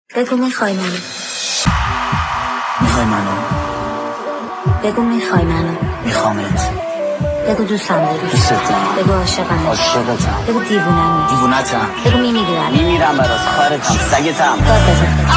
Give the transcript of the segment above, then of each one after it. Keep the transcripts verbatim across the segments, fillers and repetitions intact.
بگو میخوای منو. میخوای منو؟ بگو میخوای منو. میخوامت. بگو دوستم داری. دوستت دارم. بگو عاشقم. عاشقتم. بگو دیوونم. دیوونتم. بگو میمیرم. میمیرم برات. خارتم. سگتم. داد بزن.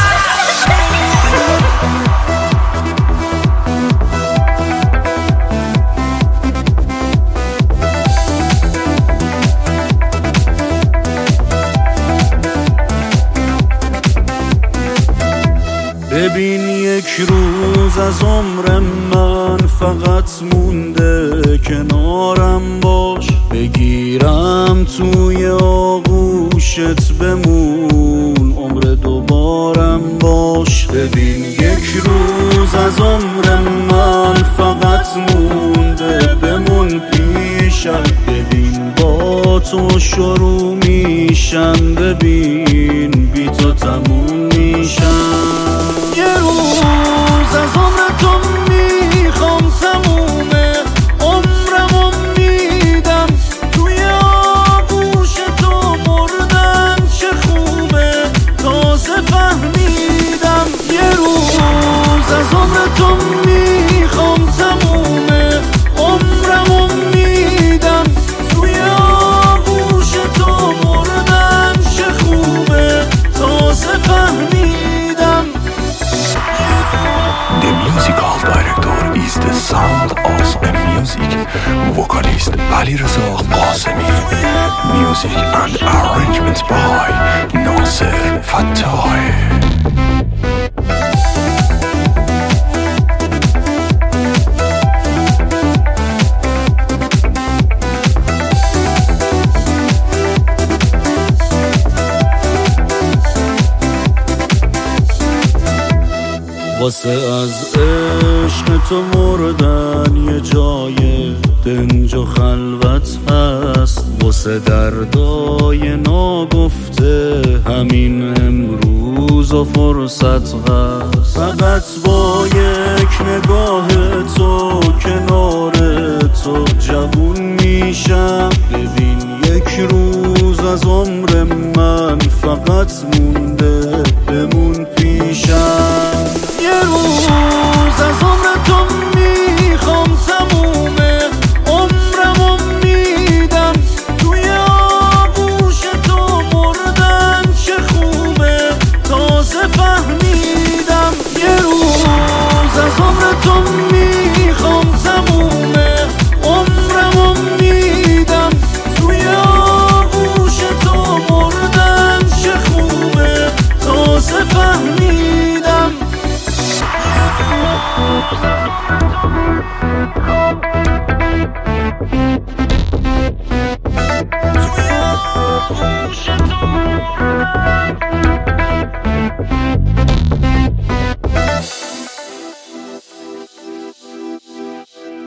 ببین یک روز از عمر من فقط مونده، کنارم باش، بگیرم توی آغوشت بمون، عمر دوبارم باش. ببین یک روز از عمر من فقط مونده، بمون پیشم، ببین با تو شروع میشم، ببین بی تو تموم میشم. یه روز از عمر تو میخوام تمومه، عمرمو میدم توی آغوش تو، مردن چه خوبه تازه فهمیدم. یه روز از عمر تو میخوام تمومه، عمرمو میدم توی آغوش تو، مردن چه خوبه تازه فهمیدم. The musical director is the sound of a music. Vocalist Ali Reza Qasemi. Music and arrangement by Nasser Fattah. واسه از عشق تو مردن یه جای دنج و خلوت هست، واسه دردای ناگفته همین امروز و فرصت هست. فقط با یک نگاه تو کنار تو جوون میشم. ببین یک روز از عمر من فقط مونده، بمون پیشم. یه روز از عمر تو میخوام تمومه، عمرمو میدم توی آغوش تو، مردن چه خوبه تازه فهمیدم. یه روز از عمر تو میخوام تمومه، عمرمو میدم توی آغوش تو، مردن چه خوبه تازه فهمیدم.